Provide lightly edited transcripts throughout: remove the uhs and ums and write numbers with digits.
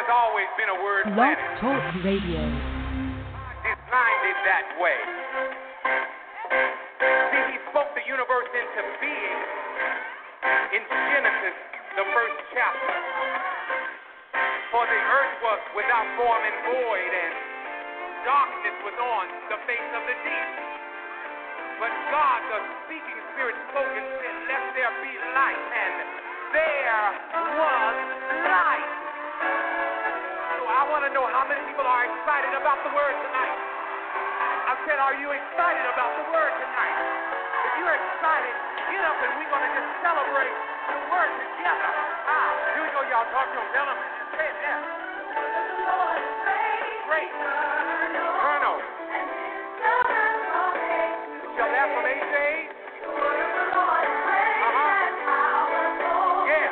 has always been a word Blog planet. Talk Radio. Designed it that way. See, he spoke the universe into being in Genesis, the first chapter. For the earth was without form and void, and darkness was on the face of the deep. But God, the speaking spirit, spoke and said, let there be light, and there was light. So I want to know how many people are excited about the word tonight. I said, are you excited about the word tonight? If you're excited, get up and we're going to just celebrate the word together. Here we go, y'all. Talk to them. Tell them. Say it there. Great. Colonel. Shall that from age to age? Yes.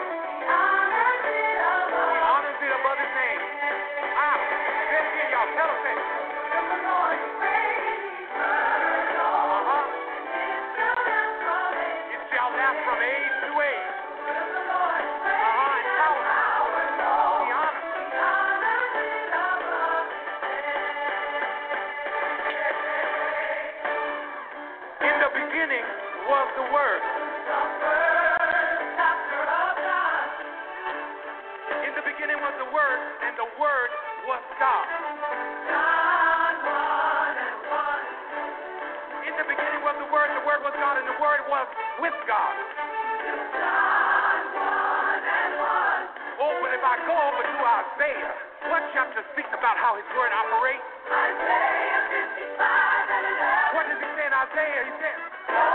He honors it above his name. Say it again, y'all. Tell them. Say it. It shall last from age to age. Was the Word. In the beginning was the Word, and the Word was God. In the beginning was the Word was God, and the Word was with God. Oh, but if I go over to Isaiah, what chapter speaks about how his Word operates? What does he say in Isaiah? He says,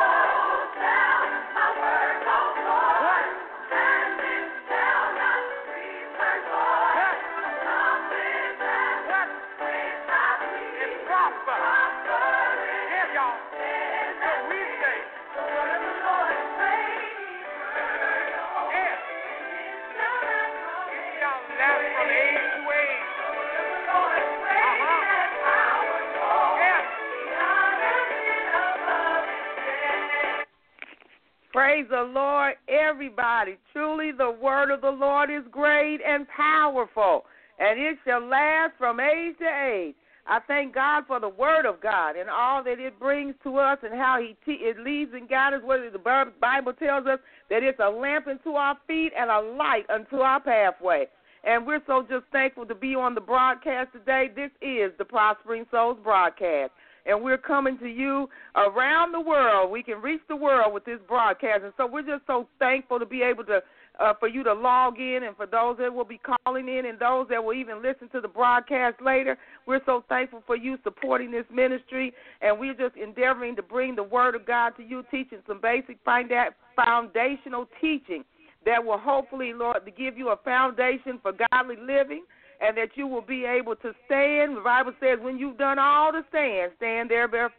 Praise the Lord, everybody. Truly, the word of the Lord is great and powerful, and it shall last from age to age. I thank God for the word of God and all that it brings to us and how it leads and guides us. What the Bible tells us, that it's a lamp unto our feet and a light unto our pathway. And we're so just thankful to be on the broadcast today. This is the Prospering Souls broadcast. And we're coming to you around the world. We can reach the world with this broadcast. And so we're just so thankful to be able to, for you to log in, and for those that will be calling in and those that will even listen to the broadcast later. We're so thankful for you supporting this ministry. And we're just endeavoring to bring the word of God to you, teaching some basic foundational teaching that will hopefully, Lord, to give you a foundation for godly living, and that you will be able to stand. The Bible says when you've done all to stand, stand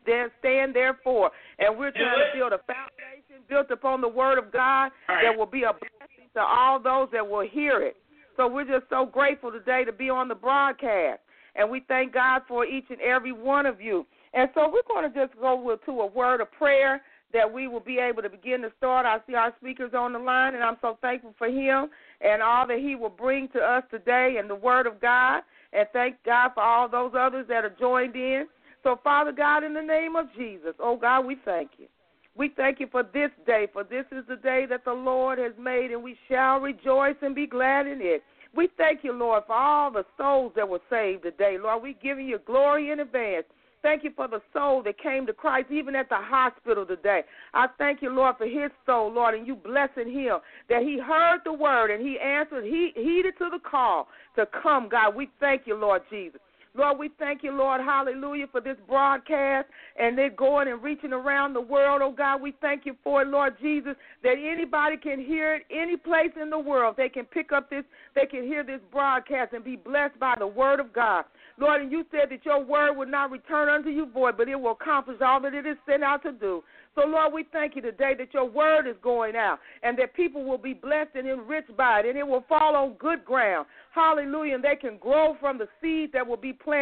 therefore. And we're trying to build a foundation built upon the word of God that will be a blessing to all those that will hear it. So we're just so grateful today to be on the broadcast. And we thank God for each and every one of you. And so we're going to just go to a word of prayer that we will be able to begin to start. I see our speakers on the line, and I'm so thankful for him and all that he will bring to us today in the word of God. And thank God for all those others that are joined in. So, Father God, in the name of Jesus, oh God, we thank you. We thank you for this day, for this is the day that the Lord has made, and we shall rejoice and be glad in it. We thank you, Lord, for all the souls that were saved today. Lord, we give you glory in advance. Thank you for the soul that came to Christ, even at the hospital today. I thank you, Lord, for his soul, Lord, and you blessing him, that he heard the word and he answered, he heeded to the call to come, God. We thank you, Lord Jesus. Lord, we thank you, Lord, hallelujah, for this broadcast, and they're going and reaching around the world, oh God. We thank you for it, Lord Jesus, that anybody can hear it any place in the world. They can pick up this, they can hear this broadcast and be blessed by the word of God. Lord, and you said that your word will not return unto you void, but it will accomplish all that it is sent out to do. So, Lord, we thank you today that your word is going out and that people will be blessed and enriched by it, and it will fall on good ground. Hallelujah, and they can grow from the seed that will be planted.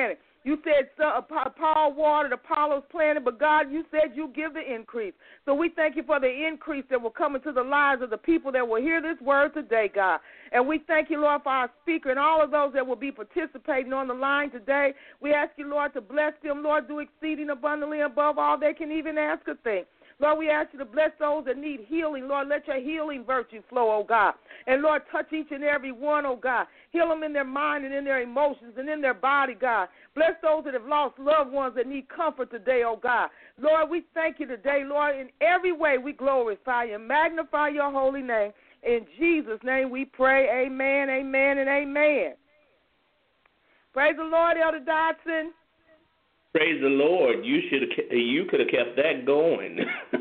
You said Paul watered, Apollos planted, but God, you said you give the increase. So we thank you for the increase that will come into the lives of the people that will hear this word today, God. And we thank you, Lord, for our speaker and all of those that will be participating on the line today. We ask you, Lord, to bless them, Lord, do exceeding abundantly above all they can even ask or think. Lord, we ask you to bless those that need healing. Lord, let your healing virtue flow, oh God. And, Lord, touch each and every one, oh God. Heal them in their mind and in their emotions and in their body, God. Bless those that have lost loved ones that need comfort today, oh God. Lord, we thank you today, Lord. In every way we glorify you and magnify your holy name. In Jesus' name we pray, amen, amen, and amen. Praise the Lord, Elder Dodson. Praise the Lord. You could have kept that going.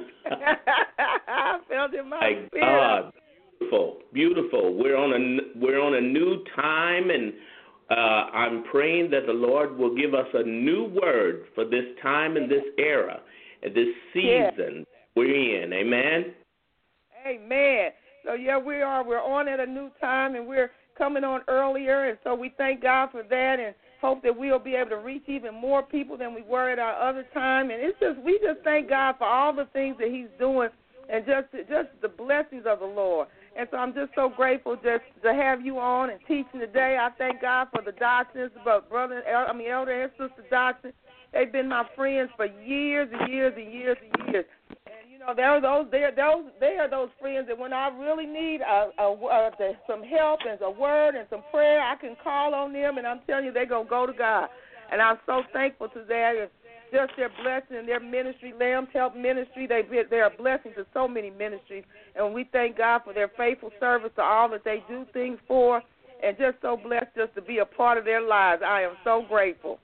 I felt it in my spirit. God, beautiful. We're on a new time, and I'm praying that the Lord will give us a new word for this time and this era and this season we're in. Amen. Amen. So we are. We're on at a new time, and we're coming on earlier, and so we thank God for that, and hope that we'll be able to reach even more people than we were at our other time. And we just thank God for all the things that he's doing and just the blessings of the Lord. And so I'm just so grateful just to have you on and teaching today. I thank God for the Dodsons, Elder and Sister Dodson. They've been my friends for years and years and years and years. And they are those friends that when I really need some help and a word and some prayer, I can call on them, and I'm telling you, they're going to go to God. And I'm so thankful to that. And just their blessing and their ministry, Lamb's Help Ministry, they're a blessing to so many ministries. And we thank God for their faithful service to all that they do things for, and just so blessed just to be a part of their lives. I am so grateful.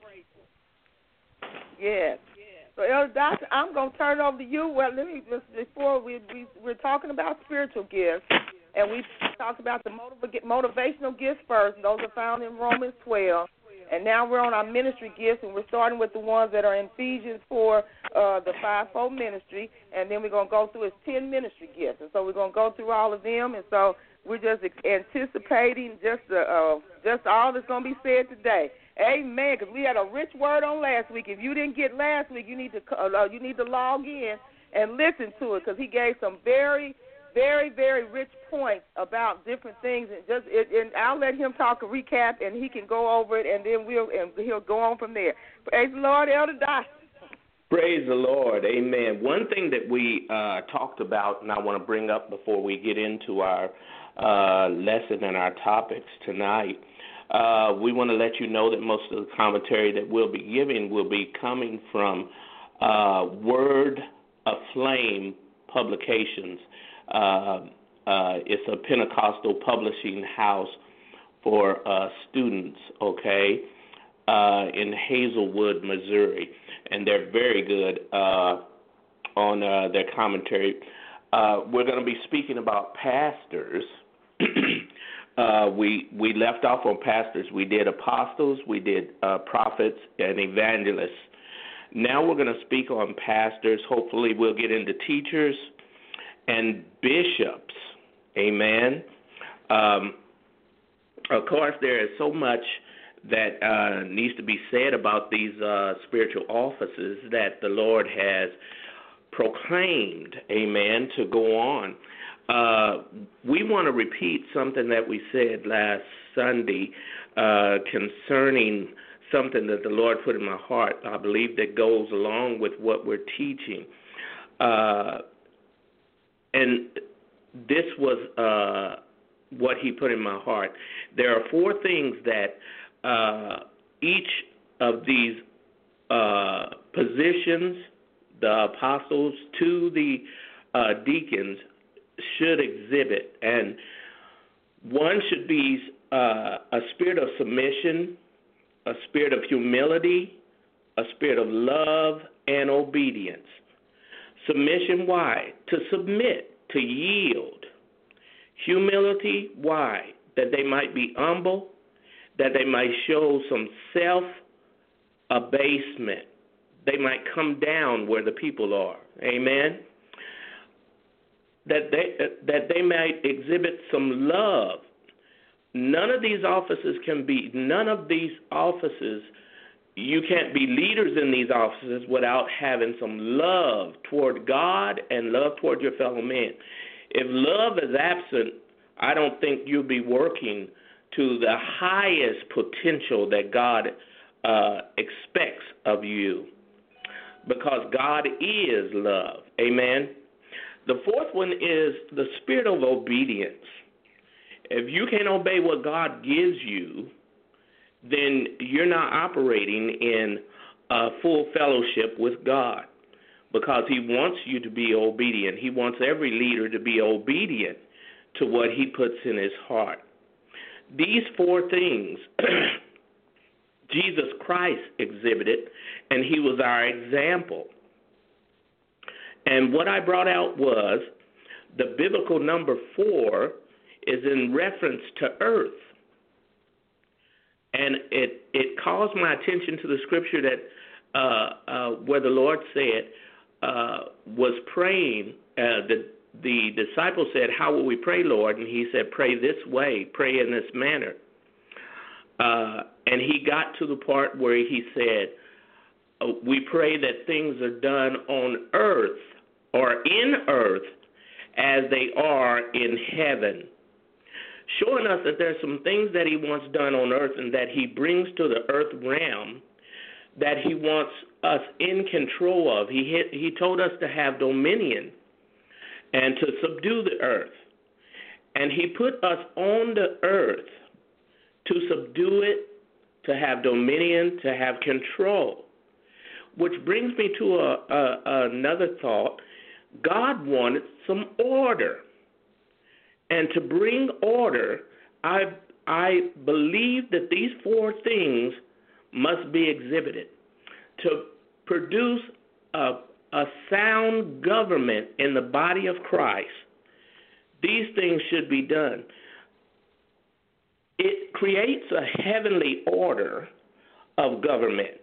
Yes. So, Elder Doctor, I'm going to turn it over to you. Well, let me just, before we're talking about spiritual gifts, and we talked about the motivational gifts first. Those are found in Romans 12. And now we're on our ministry gifts, and we're starting with the ones that are in Ephesians 4, the fivefold ministry, and then we're going to go through his 10 ministry gifts. And so we're going to go through all of them, and so we're just anticipating just all that's going to be said today. Amen, because we had a rich word on last week. If you didn't get last week, you need to log in and listen to it, because he gave some very, very, very rich points about different things. And I'll let him talk a recap, and he can go over it, and then he'll go on from there. Praise the Lord, Elder Dodson. Praise the Lord. Amen. One thing that we talked about, and I want to bring up before we get into our lesson and our topics tonight, we want to let you know that most of the commentary that we'll be giving will be coming from Word Aflame Publications. It's a Pentecostal publishing house for students, in Hazelwood, Missouri. And they're very good on their commentary. We're going to be speaking about pastors. We left off on pastors. We did apostles, we did prophets, and evangelists. Now we're going to speak on pastors. Hopefully we'll get into teachers and bishops. Amen. Of course, there is so much that needs to be said about these spiritual offices that the Lord has proclaimed, amen, to go on. We want to repeat something that we said last Sunday concerning something that the Lord put in my heart, I believe, that goes along with what we're teaching. And this was what he put in my heart. There are 4 things that each of these positions, the apostles to the deacons, should exhibit. And one should be a spirit of submission, a spirit of humility, a spirit of love, and obedience. Submission, why? To submit, to yield. Humility, why? That they might be humble, that they might show some self-abasement. They might come down where the people are. Amen? That they might exhibit some love. None of these offices you can't be leaders in these offices without having some love toward God and love toward your fellow men. If love is absent, I don't think you'll be working to the highest potential that God expects of you, because God is love. Amen. The fourth one is the spirit of obedience. If you can't obey what God gives you, then you're not operating in full fellowship with God, because he wants you to be obedient. He wants every leader to be obedient to what he puts in his heart. These four things Jesus Christ exhibited, and he was our example. And what I brought out was the biblical number 4 is in reference to earth. And it calls my attention to the scripture that where the Lord said, was praying, the disciples said, how will we pray, Lord? And he said, pray this way, pray in this manner. And he got to the part where he said, we pray that things are done on earth or in earth as they are in heaven, showing us that there's some things that he wants done on earth and that he brings to the earth realm that he wants us in control of. He told us to have dominion and to subdue the earth. And he put us on the earth to subdue it, to have dominion, to have control. Which brings me to another thought. God wanted some order. And to bring order, I believe that these 4 things must be exhibited. To produce a sound government in the body of Christ, these things should be done. It creates a heavenly order of government.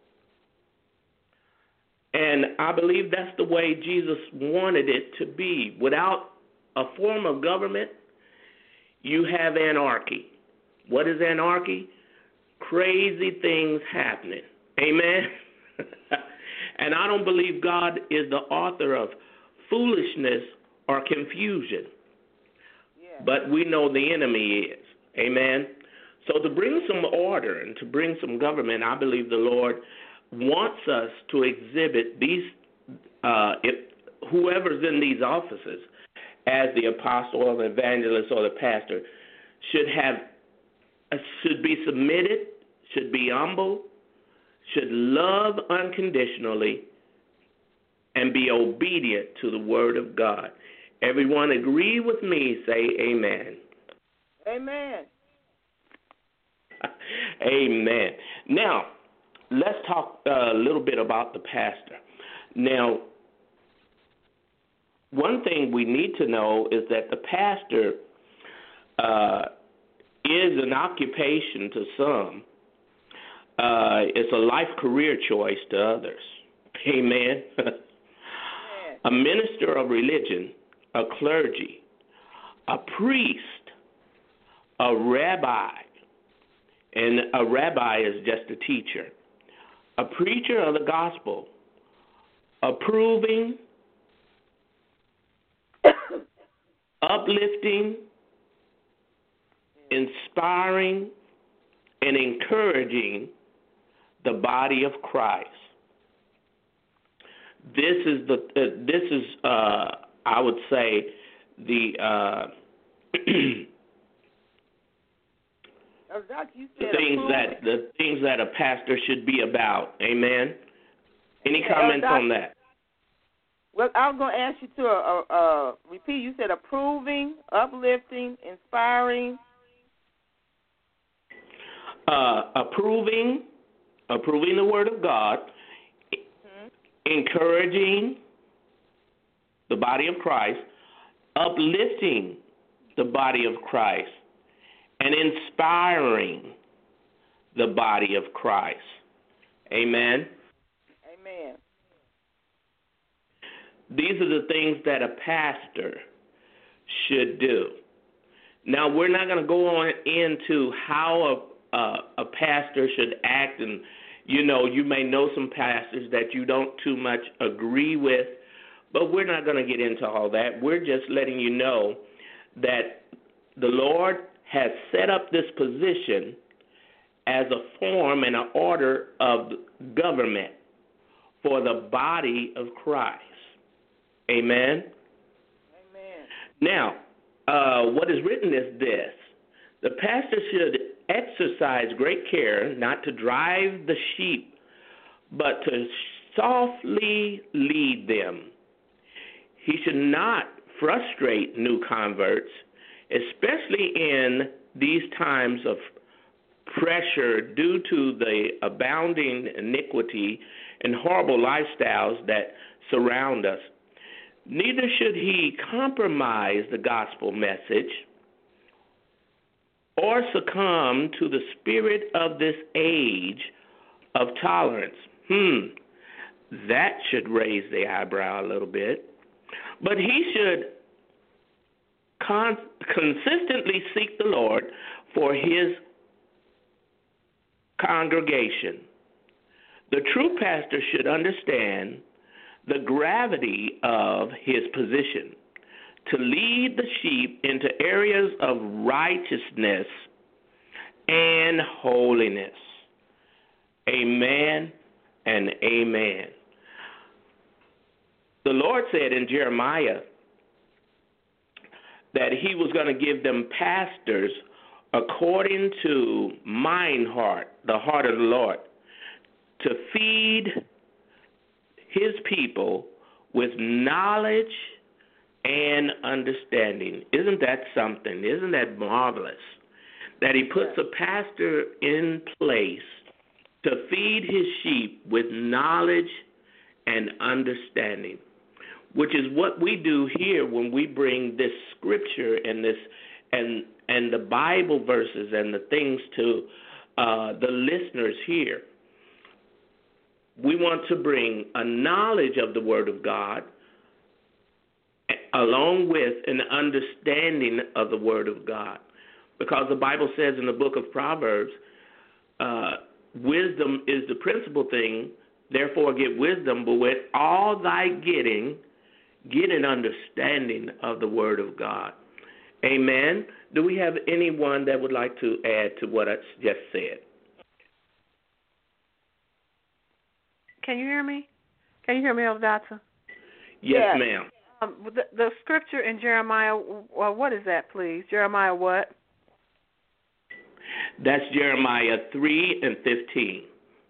And I believe that's the way Jesus wanted it to be. Without a form of government, you have anarchy. What is anarchy? Crazy things happening. Amen? And I don't believe God is the author of foolishness or confusion. Yeah. But we know the enemy is. Amen? So to bring some order and to bring some government, I believe the Lord wants us to exhibit these, whoever's in these offices, as the apostle or the evangelist or the pastor, should be submitted, should be humble, should love unconditionally, and be obedient to the word of God. Everyone agree with me, say amen. Amen. Amen. Now, let's talk a little bit about the pastor. Now, one thing we need to know is that the pastor is an occupation to some. It's a life career choice to others. Amen. A minister of religion, a clergy, a priest, a rabbi, and a rabbi is just a teacher, a preacher of the gospel, approving, uplifting, inspiring, and encouraging the body of Christ. This is I would say the things that a pastor should be about. Amen. Any comments on that? Well, I was going to ask you to repeat. You said approving, uplifting, inspiring. Approving the word of God, encouraging the body of Christ, uplifting the body of Christ, and inspiring the body of Christ. Amen. Amen. These are the things that a pastor should do. Now, we're not going to go on into how a pastor should act and, You may know some pastors that you don't too much agree with, but we're not going to get into all that. We're just letting you know that the Lord has set up this position as a form and an order of government for the body of Christ. Amen? Amen. Now, what is written is this. The pastor should exercise great care not to drive the sheep, but to softly lead them. He should not frustrate new converts, especially in these times of pressure due to the abounding iniquity and horrible lifestyles that surround us. Neither should he compromise the gospel message or succumb to the spirit of this age of tolerance. That should raise the eyebrow a little bit. But he should consistently seek the Lord for his congregation. The true pastor should understand the gravity of his position to lead the sheep into areas of righteousness and holiness. Amen and amen. The Lord said in Jeremiah that he was going to give them pastors according to mine heart, the heart of the Lord, to feed his people with knowledge and understanding. Isn't that something? Isn't that marvelous? That he puts a pastor in place to feed his sheep with knowledge and understanding, which is what we do here when we bring this scripture and this and the Bible verses and the things to the listeners here. We want to bring a knowledge of the Word of God along with an understanding of the Word of God. Because the Bible says in the book of Proverbs, wisdom is the principal thing, therefore get wisdom, but with all thy getting, get an understanding of the Word of God. Amen. Do we have anyone that would like to add to what I just said? Can you hear me? Can you hear me, Elder Dotson? Yes, ma'am. The scripture in Jeremiah, what is that, please? Jeremiah what? That's Jeremiah 3:15.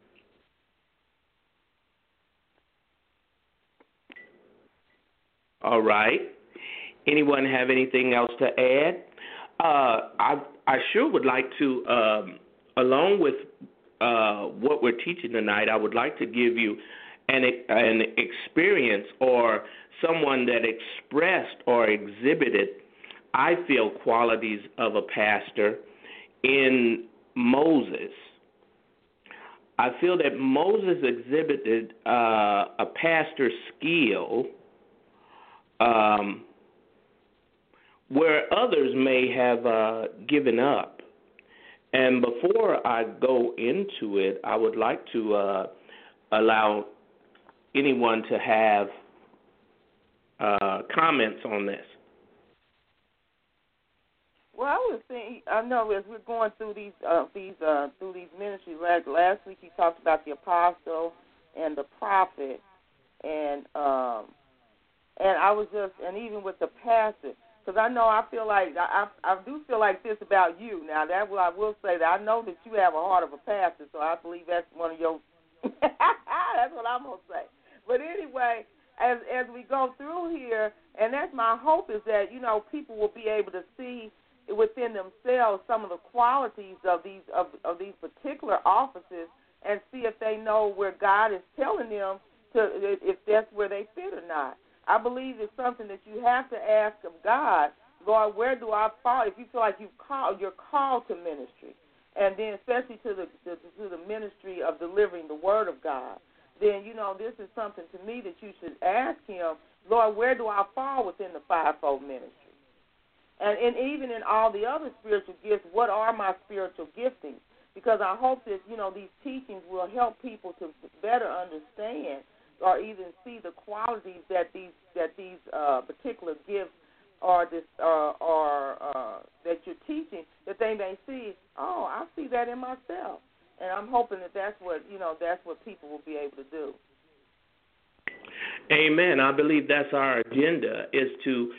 All right. Anyone have anything else to add? I sure would like to, along with what we're teaching tonight, I would like to give you an experience or someone that expressed or exhibited, I feel, qualities of a pastor in Moses. I feel that Moses exhibited a pastor's skill where others may have given up. And before I go into it, I would like to allow anyone to have comments on this. Well, I was saying, I know as we're going through these ministries. Last week he talked about the apostle and the prophet, and I was just, and even with the pastor, because I feel like I do feel like this about you. Now that I will say that I know that you have a heart of a pastor, so I believe that's one of your. That's what I'm gonna say. But anyway, as we go through here, and that's my hope, is that people will be able to see within themselves some of the qualities of these particular offices, and see if they know where God is telling them if that's where they fit or not. I believe it's something that you have to ask of God, Lord, where do I fall? If you feel like you're called to ministry, and then especially to the ministry of delivering the Word of God, then this is something to me that you should ask Him, Lord, where do I fall within the fivefold ministry? And even in all the other spiritual gifts, what are my spiritual giftings? because I hope that, these teachings will help people to better understand or even see the qualities that these particular gifts that you're teaching, that they may see, I see that in myself. And I'm hoping that that's what people will be able to do. Amen. I believe that's our agenda, is to,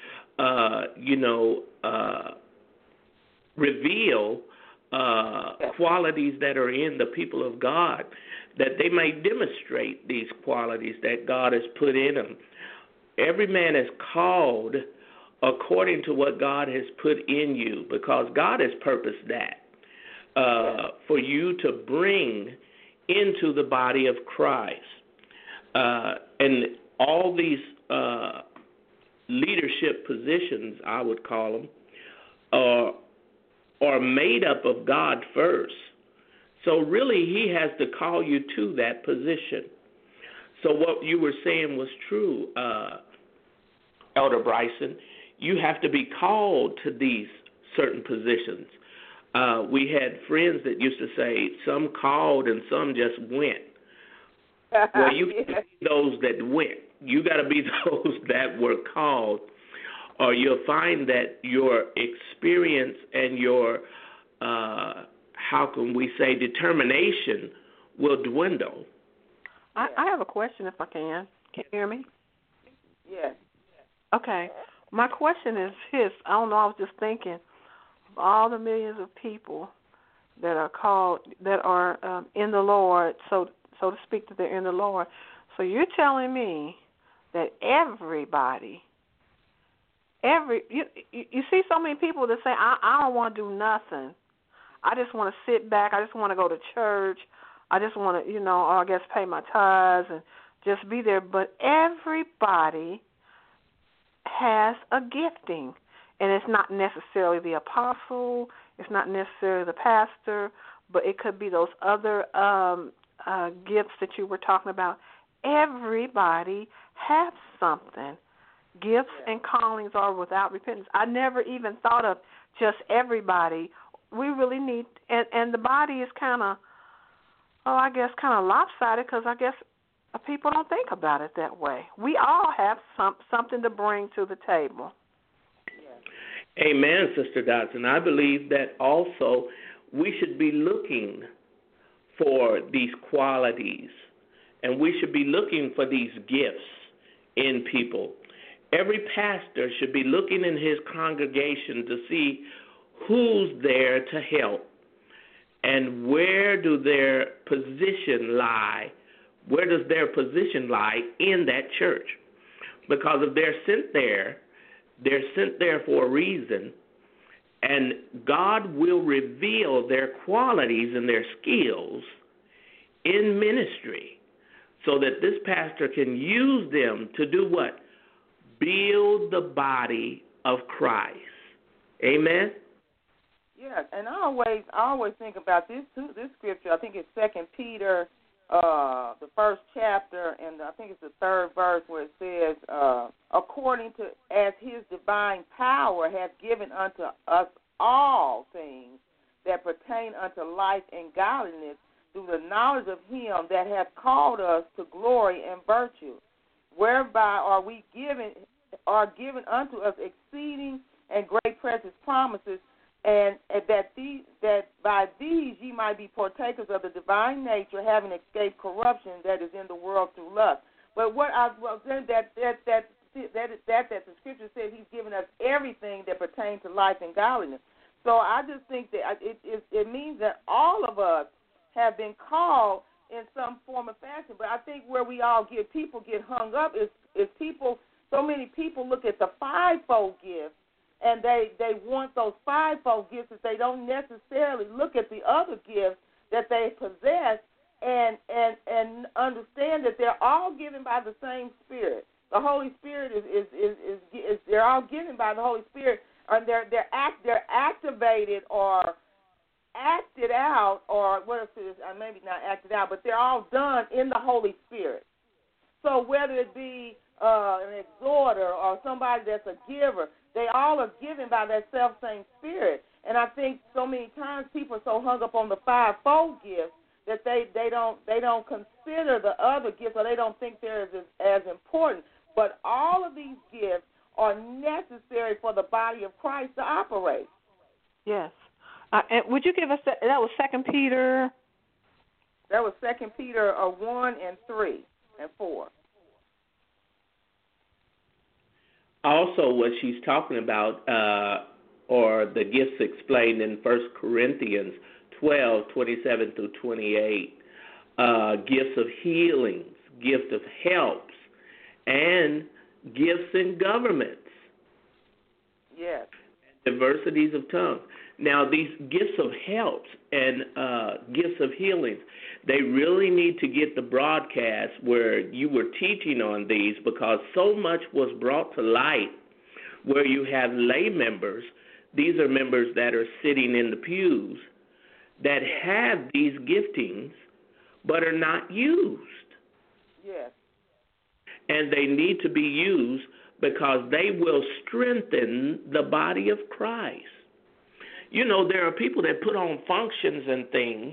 reveal qualities that are in the people of God, that they may demonstrate these qualities that God has put in them. Every man is called according to what God has put in you, because God has purposed that for you to bring into the body of Christ. And all these leadership positions, I would call them, are made up of God first. So really, he has to call you to that position. So what you were saying was true, Elder Bryson. You have to be called to these certain positions. We had friends that used to say, some called and some just went. Well, you can't be those that went. You got to be those that were called, or you'll find that your experience and your, how can we say, determination will dwindle. I have a question, if I can. Can you hear me? Yes. Okay. My question is this. I don't know, I was just thinking, of all the millions of people that are called, that are in the Lord, so to speak, that they're in the Lord. So you're telling me that everybody, you see so many people that say, I don't want to do nothing. I just want to sit back. I just want to go to church. I just want to, or I guess pay my tithes and just be there. But everybody has a gifting, and it's not necessarily the apostle. It's not necessarily the pastor, but it could be those other gifts that you were talking about. Everybody has something. Gifts and callings are without repentance. I never even thought of just everybody. We really need, and the body is kind of, lopsided, because I guess people don't think about it that way. We all have something to bring to the table. Amen, Sister Dodson. I believe that also we should be looking for these qualities, and we should be looking for these gifts in people. Every pastor should be looking in his congregation to see who's there to help and where do their position lie. Where does their position lie in that church? Because if they're sent there for a reason, and God will reveal their qualities and their skills in ministry so that this pastor can use them to do what? Build the body of Christ. Amen? Yes, and I always think about this too. This scripture, I think it's 2 Peter, the first chapter, and I think it's the third verse, where it says, according to as his divine power hath given unto us all things that pertain unto life and godliness, through the knowledge of him that hath called us to glory and virtue, whereby are given unto us exceeding and great precious promises, and that by these ye might be partakers of the divine nature, having escaped corruption that is in the world through lust. But what I was saying that the scripture says he's given us everything that pertains to life and godliness. So I just think that it means that all of us have been called in some form or fashion. But I think where people get hung up is people. So many people look at the fivefold gifts, and they want those fivefold gifts, that they don't necessarily look at the other gifts that they possess and understand that they're all given by the same Spirit. The Holy Spirit is they're all given by the Holy Spirit, and they're activated or acted out, or what is maybe not acted out, but they're all done in the Holy Spirit. So whether it be an exhorter or somebody that's a giver, they all are given by that self-same Spirit. And I think so many times people are so hung up on the fivefold gifts that they don't consider the other gifts, or they don't think they're as important. But all of these gifts are necessary for the body of Christ to operate. Yes. And would you give us that was 2 Peter? That was 2 Peter 1 and 3 and 4. Also, what she's talking about, or the gifts explained in 1 Corinthians 12:27 through 28, gifts of healings, gift of helps, and gifts in governments. Yes. Diversities of tongues. Now, these gifts of helps and gifts of healings, they really need to get the broadcast where you were teaching on these, because so much was brought to light where you have lay members. These are members that are sitting in the pews that have these giftings but are not used. Yes. And they need to be used because they will strengthen the body of Christ. You know, there are people that put on functions and things,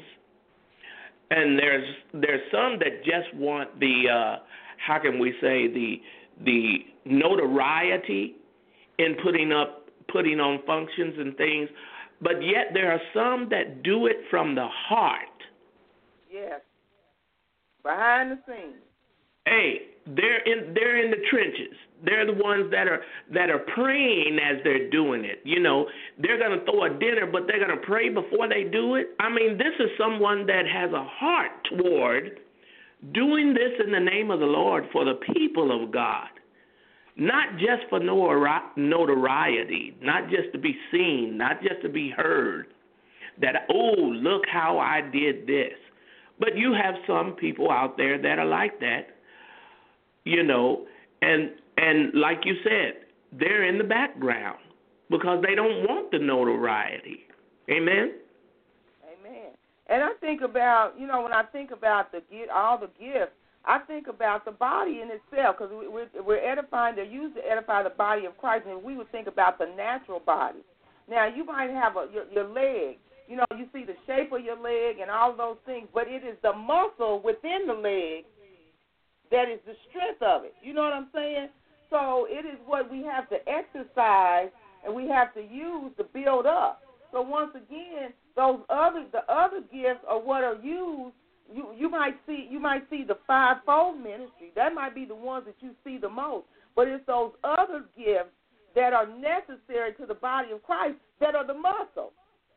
and there's some that just want the how can we say the notoriety in putting on functions and things, but yet there are some that do it from the heart. Yes. Behind the scenes. Hey, they're in the trenches. They're the ones that are praying as they're doing it. You know, they're going to throw a dinner, but they're going to pray before they do it. I mean, this is someone that has a heart toward doing this in the name of the Lord for the people of God, not just for notoriety, not just to be seen, not just to be heard, that, oh, look how I did this. But you have some people out there that are like that, you know, and like you said, they're in the background because they don't want the notoriety. Amen? Amen. And I think about, you know, when I think about all the gifts, I think about the body in itself, because we're edifying, they're used to edify the body of Christ, and we would think about the natural body. Now, you might have your leg. You know, you see the shape of your leg and all those things, but it is the muscle within the leg that is the strength of it. You know what I'm saying? So it is what we have to exercise and we have to use to build up. So once again, the other gifts are what are used. You might see the fivefold ministry. That might be the ones that you see the most. But it's those other gifts that are necessary to the body of Christ that are the muscle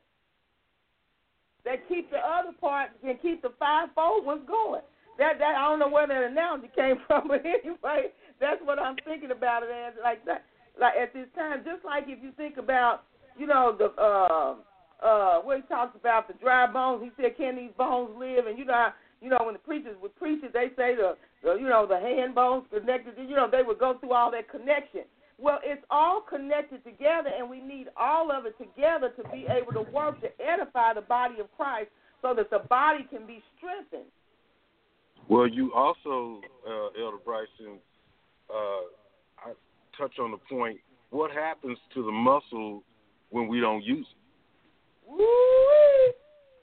that keep the other parts and keep the fivefold ones going. That I don't know where that analogy came from, but anyway, that's what I'm thinking about it as, like that. Like at this time, just like if you think about, you know, the where he talks about the dry bones, he said, "Can these bones live?" And you know, when the preachers would preach it, they say the hand bones connected. You know, they would go through all that connection. Well, it's all connected together, and we need all of it together to be able to work to edify the body of Christ, so that the body can be strengthened. Well, you also, Elder Bryson, I touch on the point, what happens to the muscle when we don't use it? Woo!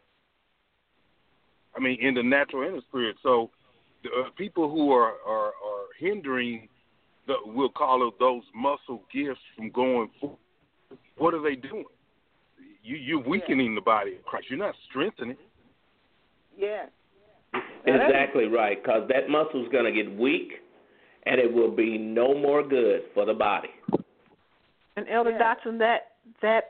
I mean, in the natural and the spirit. So people who are hindering, we'll call it those muscle gifts from going forward, what are they doing? You're weakening the body of Christ. You're not strengthening it. Yeah. Exactly right, because that muscle's going to get weak, and it will be no more good for the body. And Elder Dotson, that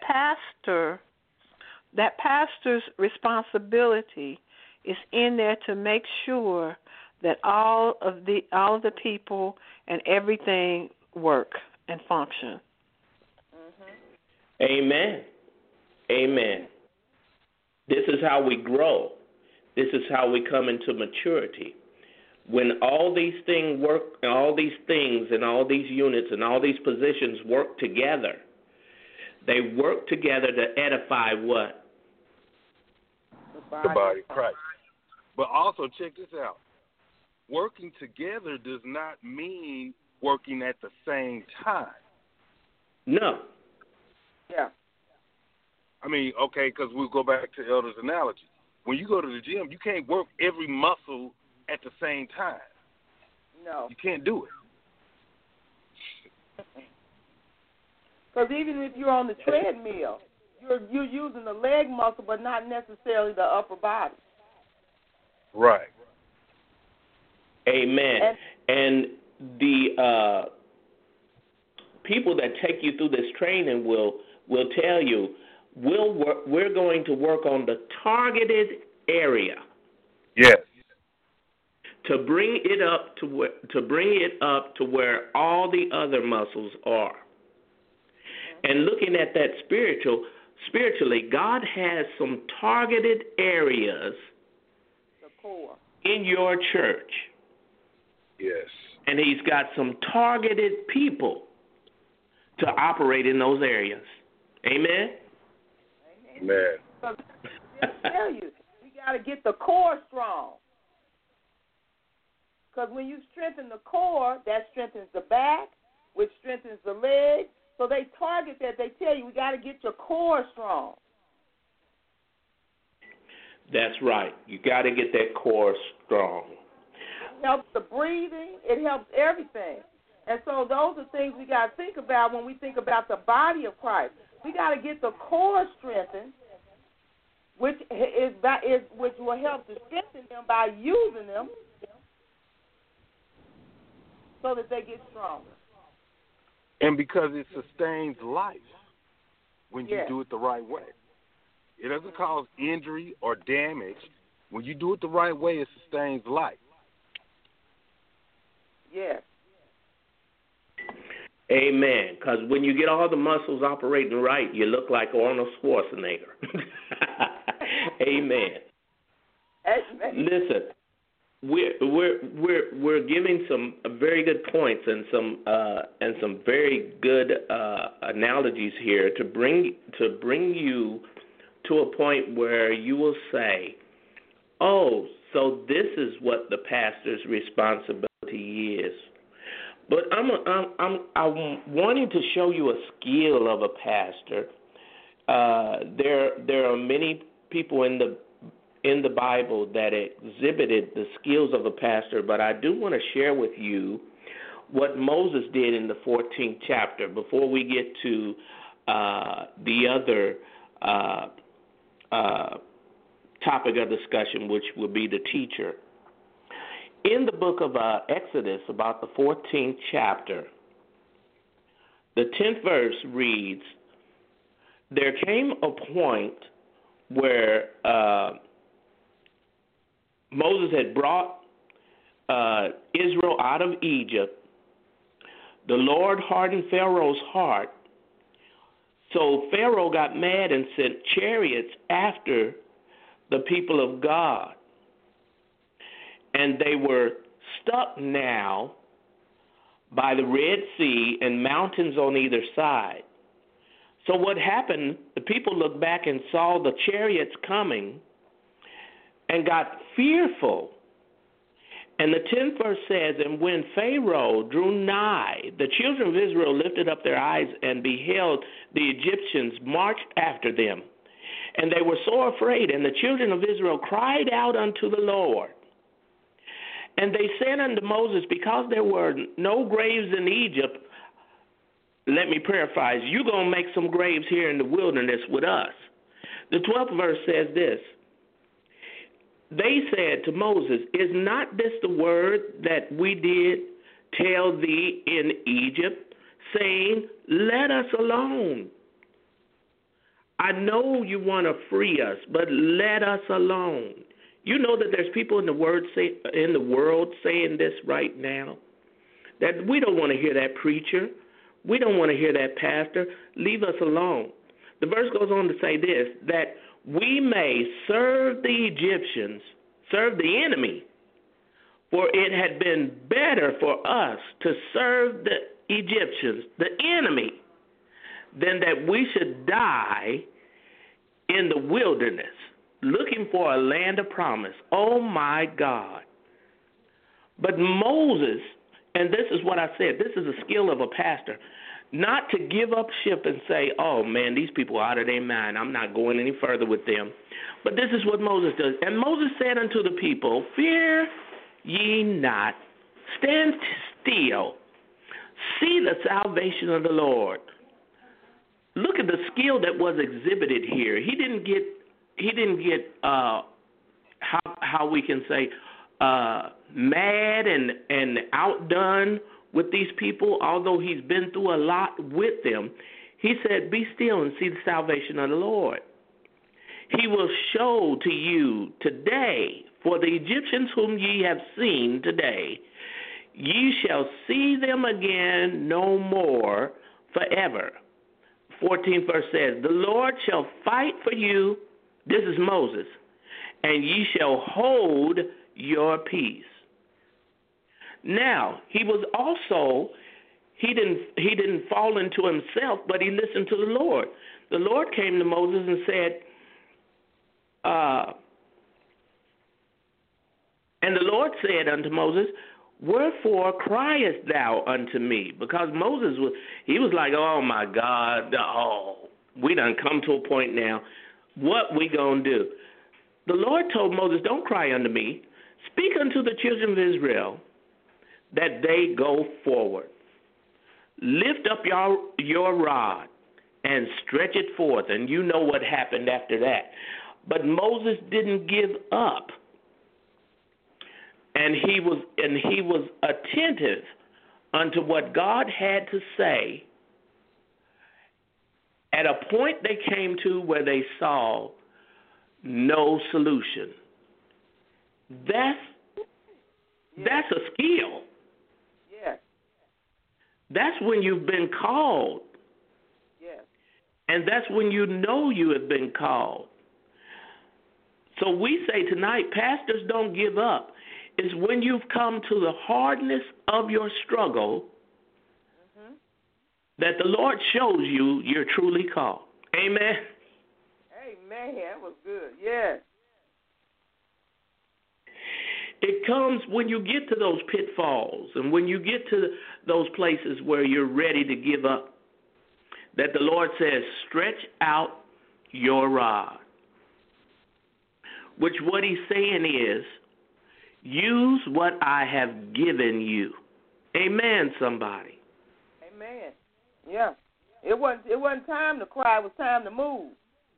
pastor's responsibility is in there to make sure that all of the people and everything work and function. Mm-hmm. Amen. Amen. This is how we grow. This is how we come into maturity. When all these things work, all these things and all these units and all these positions work together, they work together to edify what? The body of Christ. But also, check this out. Working together does not mean working at the same time. No. Yeah. I mean, okay, because we'll go back to Elder's analogy. When you go to the gym, you can't work every muscle at the same time. No. You can't do it. Because even if you're on the treadmill, you're using the leg muscle, but not necessarily the upper body. Right. Amen. And the people that take you through this training will tell you we're going to work on the targeted area. Yes. To bring it up to where all the other muscles are. And looking at that spiritually, God has some targeted areas in your church. Yes. And he's got some targeted people to operate in those areas. Amen? Amen. I tell you, we got to get the core strong. Because when you strengthen the core, that strengthens the back, which strengthens the legs. So they target that. They tell you, we got to get your core strong. That's right. You got to get that core strong. It helps the breathing. It helps everything. And so those are things we got to think about when we think about the body of Christ. We got to get the core strengthened, which will help to strengthen them by using them so that they get stronger. And because it sustains life when you Yes. do it the right way. It doesn't cause injury or damage. When you do it the right way, it sustains life. Yes. Amen. Because when you get all the muscles operating right, you look like Arnold Schwarzenegger. Amen. Amen. Listen, we're giving some very good points and some very good analogies here to bring you to a point where you will say, "Oh, so this is what the pastor's responsibility is." But I'm wanting to show you a skill of a pastor. There are many people in the Bible that exhibited the skills of a pastor, but I do want to share with you what Moses did in the 14th chapter before we get to the other topic of discussion, which will be the teacher. In the book of Exodus, about the 14th chapter, the 10th verse reads, "There came a point where Moses had brought Israel out of Egypt. The Lord hardened Pharaoh's heart, so Pharaoh got mad and sent chariots after the people of God. And they were stuck now by the Red Sea and mountains on either side. So what happened, the people looked back and saw the chariots coming and got fearful. And the 10th verse says, "And when Pharaoh drew nigh, the children of Israel lifted up their eyes and beheld the Egyptians marched after them. And they were sore afraid, and the children of Israel cried out unto the Lord. And they said unto Moses, because there were no graves in Egypt," let me paraphrase, "you're going to make some graves here in the wilderness with us." The 12th verse says this, "They said to Moses, is not this the word that we did tell thee in Egypt, saying, let us alone? I know you want to free us, but let us alone." You know that there's people in the world saying this right now, that we don't want to hear that preacher. We don't want to hear that pastor. Leave us alone. The verse goes on to say this, that we may serve the Egyptians, serve the enemy, for it had been better for us to serve the Egyptians, the enemy, than that we should die in the wilderness, looking for a land of promise. Oh, my God. But Moses, and this is what I said, this is a skill of a pastor. Not to give up ship and say, oh, man, these people are out of their mind. I'm not going any further with them. But this is what Moses does. And Moses said unto the people, fear ye not, stand still, see the salvation of the Lord. Look at the skill that was exhibited here. He didn't get how we can say mad and outdone with these people, although he's been through a lot with them. He said, be still and see the salvation of the Lord. He will show to you today, for the Egyptians whom ye have seen today, ye shall see them again no more forever. 14th verse says, the Lord shall fight for you, this is Moses, and ye shall hold your peace. Now, he didn't fall into himself, but he listened to the Lord. The Lord came to Moses and said, and the Lord said unto Moses, wherefore criest thou unto me? Because Moses was like, oh my God, we done come to a point now. What we gonna do? The Lord told Moses, don't cry unto me. Speak unto the children of Israel that they go forward. Lift up your rod and stretch it forth. And you know what happened after that. But Moses didn't give up. And he was attentive unto what God had to say. At a point they came to where they saw no solution. That's a skill. Yes. That's when you've been called. Yes. And that's when you know you have been called. So we say tonight, pastors, don't give up. It's when you've come to the hardness of your struggle that the Lord shows you you're truly called. Amen? Amen. That was good. Yes. It comes when you get to those pitfalls and when you get to those places where you're ready to give up, that the Lord says, stretch out your rod. Which what he's saying is, use what I have given you. Amen, somebody. Amen. Yeah. It wasn't time to cry, it was time to move.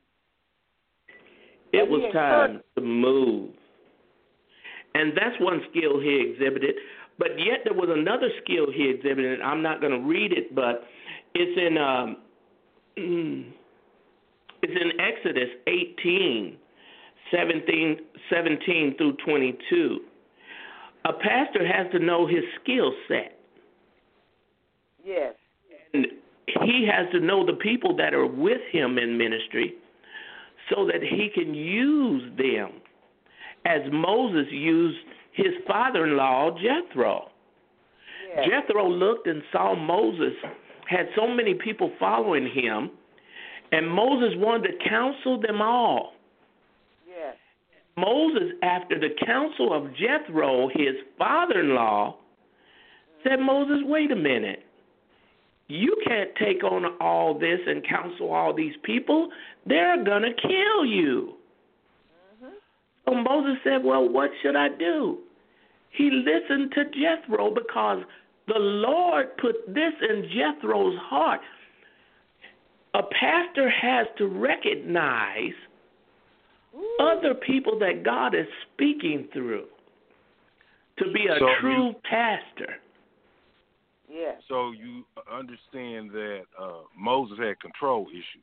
It was time to move. And that's one skill he exhibited. But yet there was another skill he exhibited. I'm not going to read it, but it's in Exodus 18, 17 through 22. A pastor has to know his skill set. Yes. And he has to know the people that are with him in ministry so that he can use them, as Moses used his father-in-law, Jethro. Yes. Jethro looked and saw Moses had so many people following him, and Moses wanted to counsel them all. Yes. Moses, after the counsel of Jethro, his father-in-law, said, Moses, wait a minute. You can't take on all this and counsel all these people. They're going to kill you. So Moses said, well, what should I do? He listened to Jethro because the Lord put this in Jethro's heart. A pastor has to recognize other people that God is speaking through to be a true pastor. Yeah. So you understand that Moses had control issues.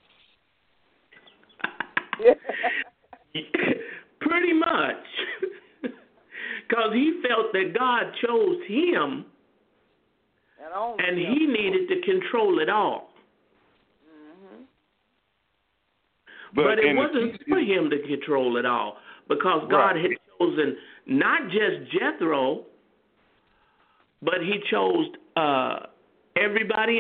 Pretty much. Because he felt that God chose him and he needed to control it all. Mm-hmm. But it wasn't for him to control it all, because God had chosen not just Jethro, but he chose everybody.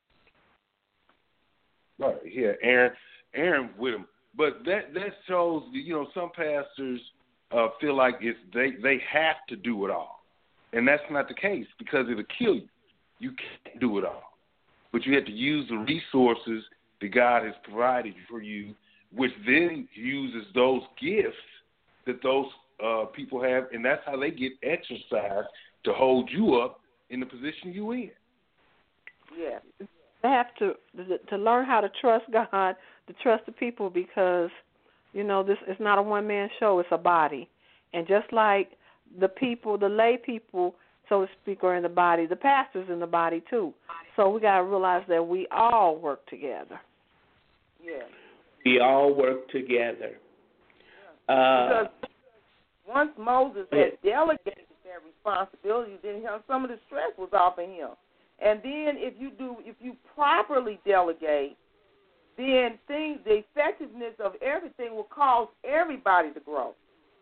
Right, yeah, Aaron with him. But that shows, some pastors feel like they have to do it all. And that's not the case, because it'll kill you. You can't do it all. but you have to use the resources that God has provided for you, which then uses those gifts that those people have, and that's how they get exercised to hold you up in the position you in. Yeah. They have to learn how to trust God, to trust the people, because, this is not a one-man show, it's a body. And just like the people, the lay people, so to speak, are in the body, the pastor's in the body too. So we got to realize that we all work together. Yeah. We all work together. Because once Moses had delegated that responsibility, then some of the stress was off of him. And then if you properly delegate, then the effectiveness of everything will cause everybody to grow.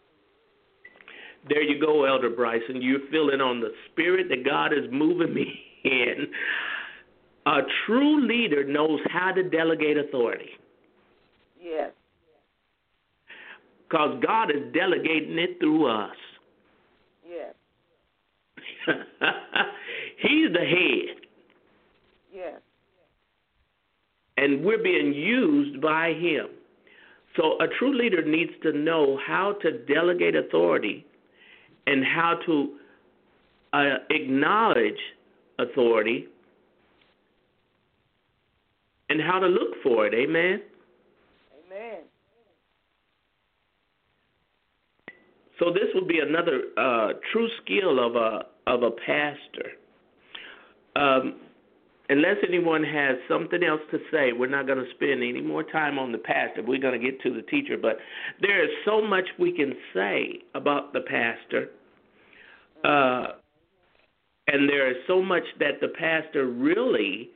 There you go, Elder Bryson. You're feeling on the spirit that God is moving me in. A true leader knows how to delegate authority. Yes. Because God is delegating it through us. Yes. He's the head. Yes. And we're being used by him. So a true leader needs to know how to delegate authority and how to acknowledge authority and how to look for it. Amen? Amen. So this would be another true skill of a pastor. Unless anyone has something else to say, we're not going to spend any more time on the pastor. We're going to get to the teacher. But there is so much we can say about the pastor. And there is so much that the pastor really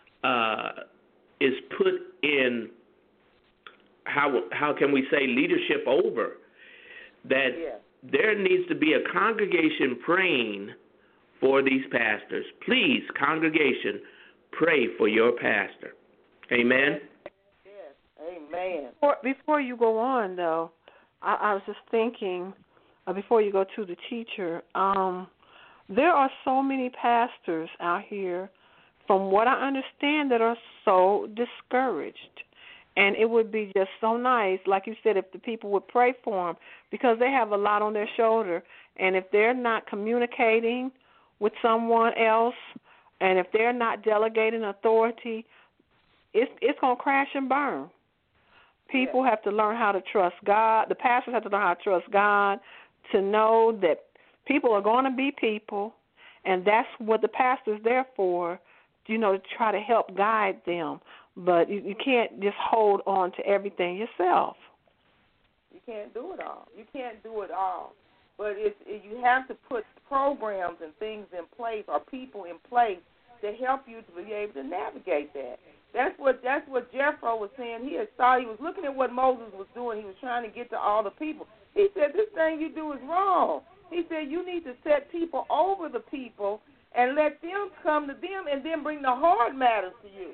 is put in, how can we say, leadership over, that there needs to be a congregation praying for these pastors. Please, congregation, pray for your pastor. Amen? Yes. Amen. Before you go on, though, I was just thinking, before you go to the teacher, there are so many pastors out here, from what I understand, that are so discouraged. And it would be just so nice, like you said, if the people would pray for them, because they have a lot on their shoulder. And if they're not communicating with someone else, and if they're not delegating authority, it's going to crash and burn. People have to learn how to trust God. The pastors have to learn how to trust God, to know that people are going to be people, and that's what the pastor's there for, to try to help guide them. But you can't just hold on to everything yourself. You can't do it all. But you have to put programs and things in place, or people in place, to help you to be able to navigate that. That's what Jethro was saying. He was looking at what Moses was doing. He was trying to get to all the people. He said, this thing you do is wrong. He said, you need to set people over the people and let them come to them, and then bring the hard matters to you.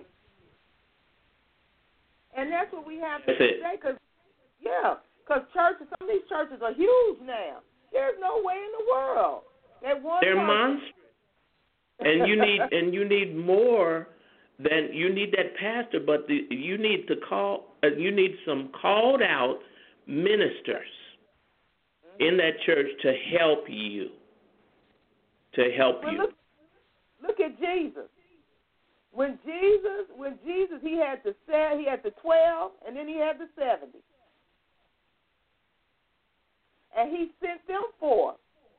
And that's what we have to say, because churches, some of these churches are huge now. There's no way in the world that one. They're monsters, and you need more than you need that pastor, but you need some called out ministers in that church to help you. Look at Jesus. When Jesus, he had the 12, and then he had the 70, and he sent them forth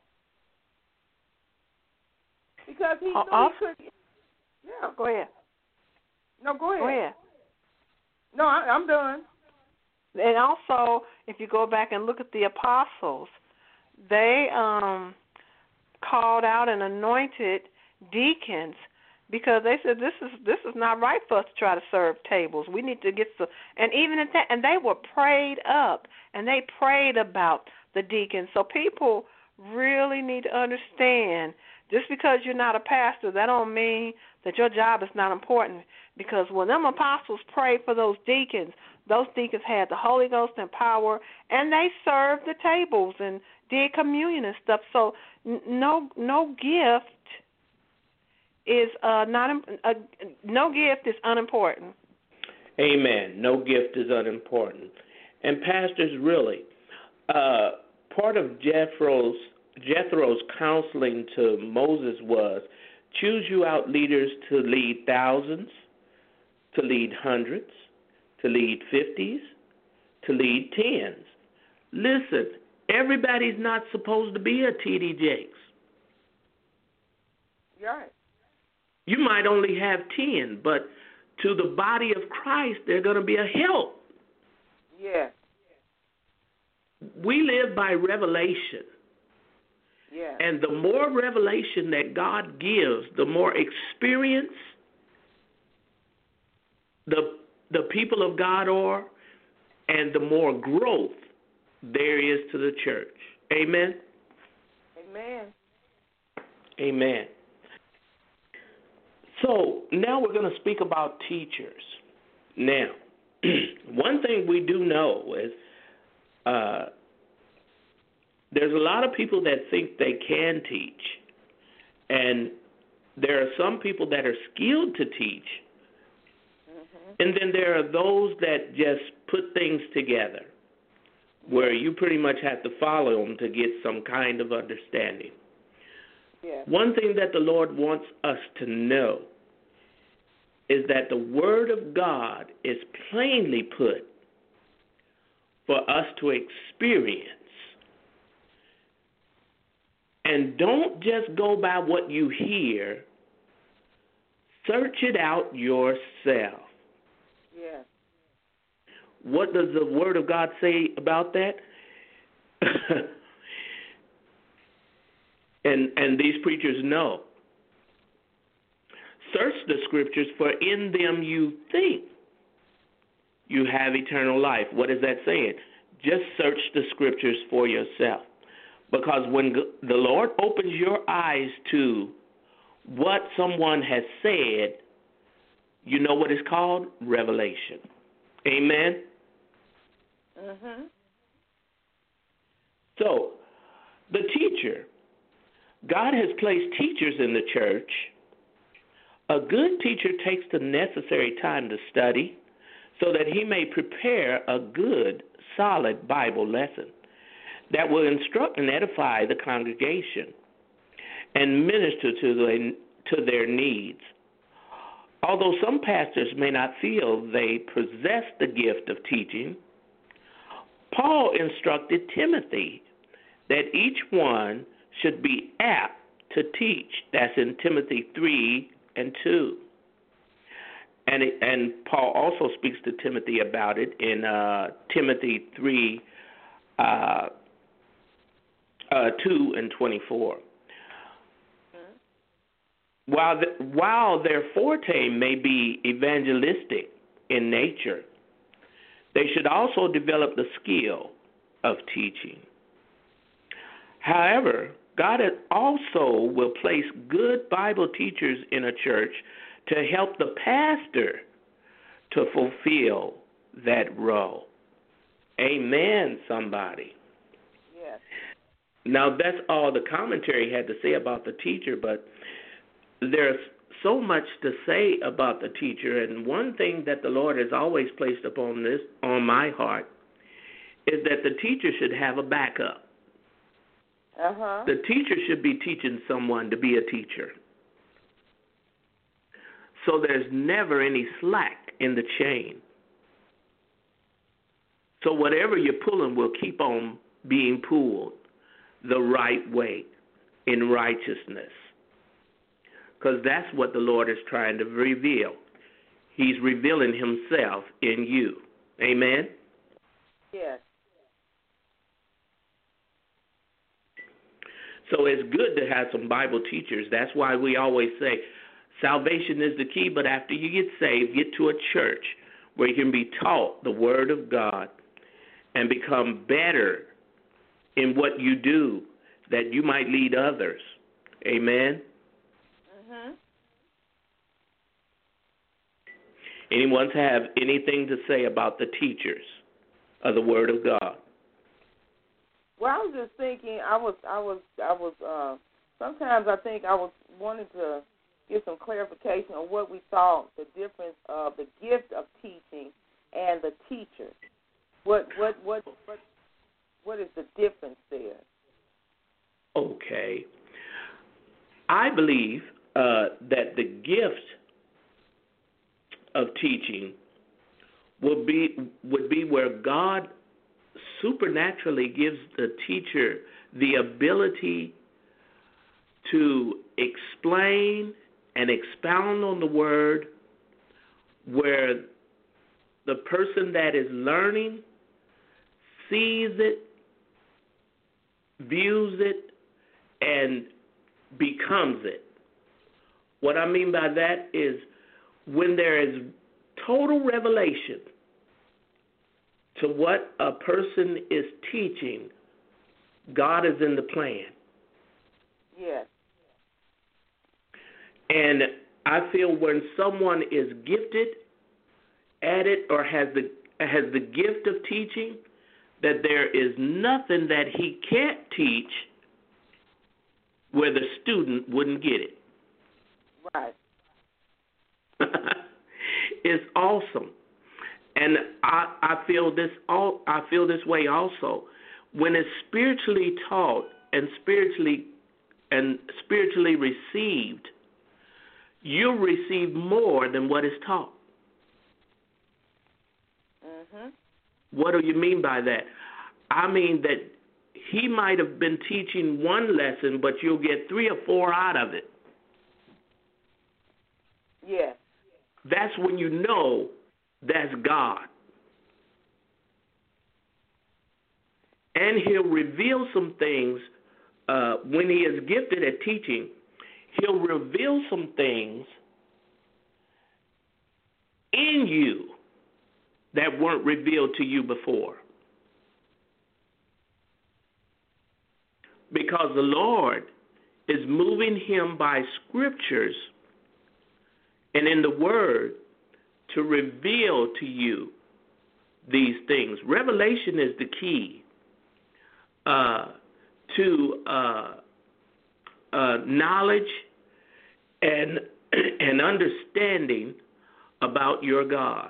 because he knew he could. Yeah, go ahead. No, go ahead. Go ahead. No, I'm done. And also, if you go back and look at the apostles, they called out and anointed deacons, because they said this is not right for us to try to serve tables. We need to get some, and even at that, and they were prayed up, and they prayed about the deacons. So people really need to understand, just because you're not a pastor, that don't mean that your job is not important. Because when them apostles prayed for those deacons had the Holy Ghost and power, and they served the tables and did communion and stuff. So no gift is no gift is unimportant. Amen. No gift is unimportant. And pastors, really, part of Jethro's counseling to Moses was, choose you out leaders to lead thousands, to lead hundreds, to lead 50s, to lead 10s. Listen, everybody's not supposed to be a T.D. Jakes. Right. You might only have 10, but to the body of Christ, they're going to be a help. Yeah. We live by revelation. Yeah. And the more revelation that God gives, the more experience the people of God are, and the more growth there is to the church. Amen? Amen. Amen. So now we're going to speak about teachers. Now, one thing we do know is there's a lot of people that think they can teach, and there are some people that are skilled to teach, and then there are those that just put things together where you pretty much have to follow them to get some kind of understanding. Yeah. One thing that the Lord wants us to know is that the Word of God is plainly put for us to experience. And don't just go by what you hear. Search it out yourself. Yeah. What does the Word of God say about that? and these preachers know. Search the Scriptures, for in them you think you have eternal life. What is that saying? Just search the Scriptures for yourself. Because when the Lord opens your eyes to what someone has said, you know what is called? Revelation. Amen? Mm-hmm. So, the teacher. God has placed teachers in the church. A good teacher takes the necessary time to study so that he may prepare a good, solid Bible lesson that will instruct and edify the congregation and minister to their needs. Although some pastors may not feel they possess the gift of teaching, Paul instructed Timothy that each one should be apt to teach. That's in Timothy 3:2. And Paul also speaks to Timothy about it in Timothy 3:2-24. While their forte may be evangelistic in nature, they should also develop the skill of teaching. However, God also will place good Bible teachers in a church to help the pastor to fulfill that role. Amen, somebody. Yes. Now, that's all the commentary had to say about the teacher, but there's so much to say about the teacher, and one thing that the Lord has always placed on my heart is that the teacher should have a backup. Uh-huh. The teacher should be teaching someone to be a teacher. So there's never any slack in the chain. So whatever you're pulling will keep on being pulled the right way in righteousness. Because that's what the Lord is trying to reveal. He's revealing himself in you. Amen? Yes. So it's good to have some Bible teachers. That's why we always say salvation is the key, but after you get saved, get to a church where you can be taught the Word of God and become better in what you do, that you might lead others. Amen? Mm-hmm. Anyone have anything to say about the teachers of the Word of God? Well, I was just thinking. I was. Sometimes I think I was wanting to give some clarification on what we thought the difference of the gift of teaching and the teacher. What is the difference there? Okay. I believe that the gift of teaching would be where God supernaturally gives the teacher the ability to explain and expound on the word, where the person that is learning sees it, views it, and becomes it. What I mean by that is when there is total revelation to what a person is teaching, God is in the plan. Yes. And I feel when someone is gifted at it or has the gift of teaching, that there is nothing that he can't teach where the student wouldn't get it. Right. It's awesome. And I feel this way also. When it's spiritually taught and spiritually received, you'll receive more than what is taught. Mhm. What do you mean by that? I mean that he might have been teaching one lesson, but you'll get 3 or 4 out of it. Yes. That's when you know that's God. And he'll reveal some things when he is gifted at teaching. He'll reveal some things in you that weren't revealed to you before. Because the Lord is moving him by scriptures and in the Word to reveal to you these things. Revelation is the key to knowledge and understanding about your God.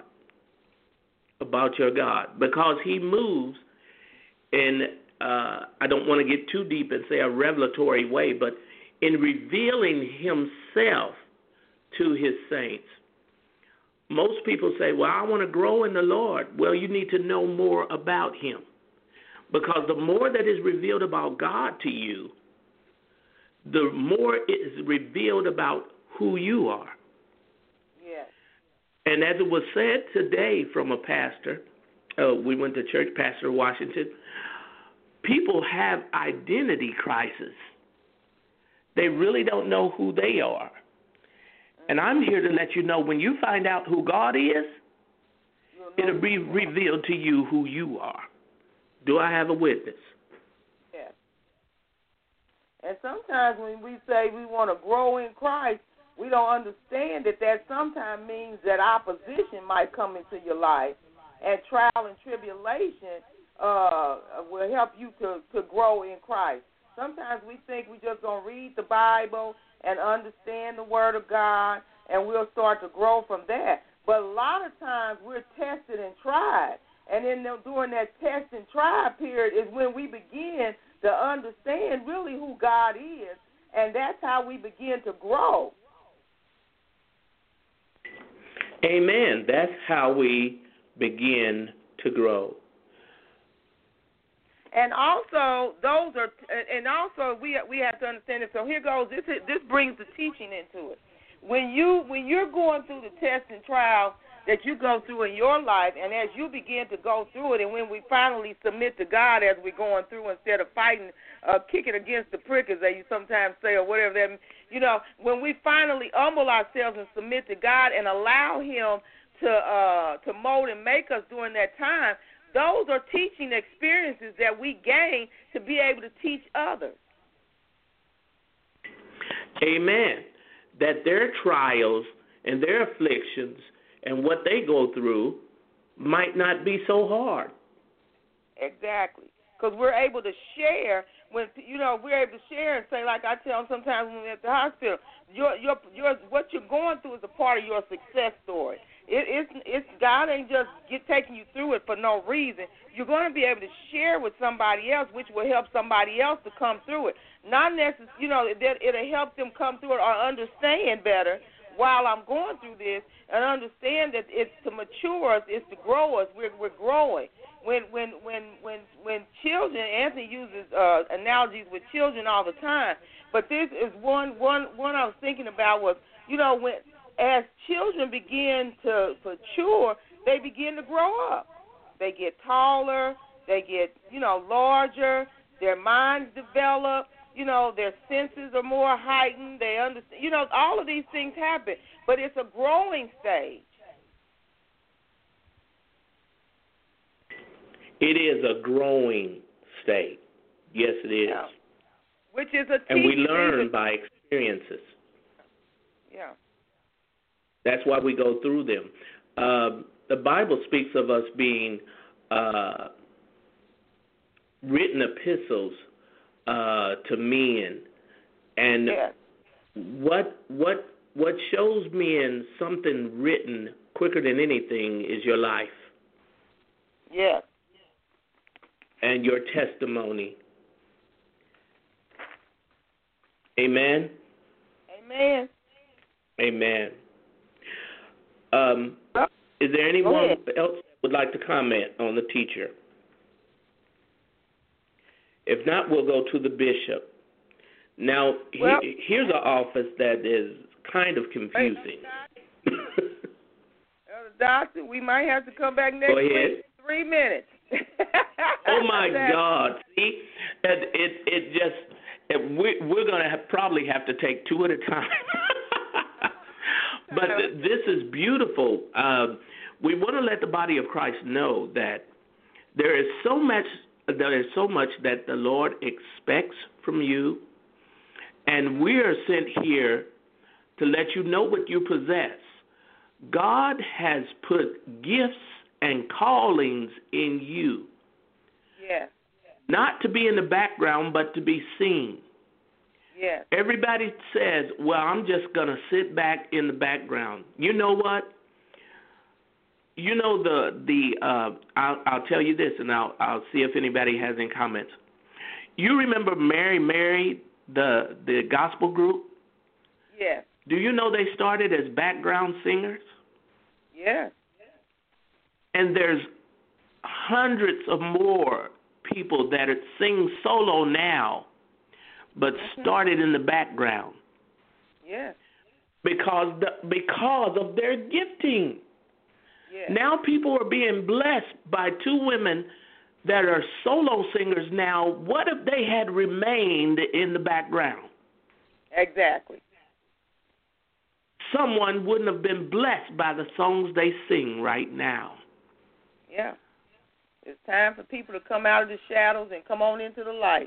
Because he moves in, I don't want to get too deep and say a revelatory way, but in revealing himself to his saints. Most people say, well, I want to grow in the Lord. Well, you need to know more about him. Because the more that is revealed about God to you, the more it is revealed about who you are. Yes. And as it was said today from a pastor, we went to church, Pastor Washington, people have identity crisis. They really don't know who they are. And I'm here to let you know, when you find out who God is, it'll be revealed to you who you are. Do I have a witness? Yes. And sometimes when we say we want to grow in Christ, we don't understand that sometimes means that opposition might come into your life, and trial and tribulation will help you to grow in Christ. Sometimes we think we're just going to read the Bible and understand the Word of God, and we'll start to grow from that. But a lot of times we're tested and tried, and during that test and try period is when we begin to understand really who God is, and that's how we begin to grow. Amen. That's how we begin to grow. And also, we have to understand it. So here goes. This brings the teaching into it. When you're going through the test and trial that you go through in your life, and as you begin to go through it, and when we finally submit to God as we're going through, instead of fighting, kicking against the prick, as they sometimes say, or whatever that, when we finally humble ourselves and submit to God and allow Him to mold and make us during that time, those are teaching experiences that we gain to be able to teach others. Amen. That their trials and their afflictions and what they go through might not be so hard. Exactly. because we're able to share. When we're able to share and say, like I tell them sometimes when we're at the hospital, what you're going through is a part of your success story. It's God ain't just taking you through it for no reason. You're going to be able to share with somebody else, which will help somebody else to come through it. Not necessarily, that it'll help them come through it or understand better while I'm going through this, and understand that it's to mature us, it's to grow us. We're growing. When children, Anthony uses analogies with children all the time, but this is one I was thinking about was, when as children begin to mature, they begin to grow up. They get taller, they get, larger, their minds develop, their senses are more heightened, they understand, all of these things happen, but it's a growing stage. It is a growing state. Yes, it is. Yeah. Which is a and we learn by experiences. Yeah. That's why we go through them. The Bible speaks of us being written epistles to men, and what shows men something written quicker than anything is your life. Yes. And your testimony. Amen. Amen. Amen. Is there anyone else that would like to comment on the teacher? If not, we'll go to the bishop. Now, here's an office that is kind of confusing. Elder Doctor, we might have to come back next week in 3 minutes. Oh, my God. See, we're going to probably have to take two at a time. But this is beautiful. We want to let the body of Christ know that there is so much that the Lord expects from you, and we are sent here to let you know what you possess. God has put gifts and callings in you. Yes. Not to be in the background, but to be seen. Yes. Everybody says, well, I'm just going to sit back in the background. You know what? You know I'll tell you this, and I'll see if anybody has any comments. You remember Mary, the gospel group? Yes. Do you know they started as background singers? Yes. And there's hundreds of more people that sing solo now, but started in the background. Yes. Because of their gifting. Yes. Now people are being blessed by two women that are solo singers now. What if they had remained in the background? Exactly. Someone wouldn't have been blessed by the songs they sing right now. Yeah. It's time for people to come out of the shadows and come on into the light.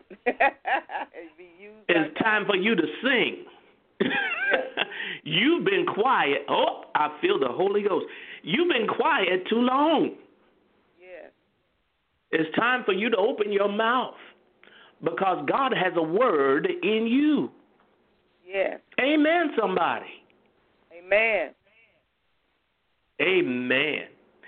It's time for you to sing. You've been quiet. Oh, I feel the Holy Ghost. You've been quiet too long. Yes. It's time for you to open your mouth because God has a word in you. Yes. Amen, somebody. Amen. Amen.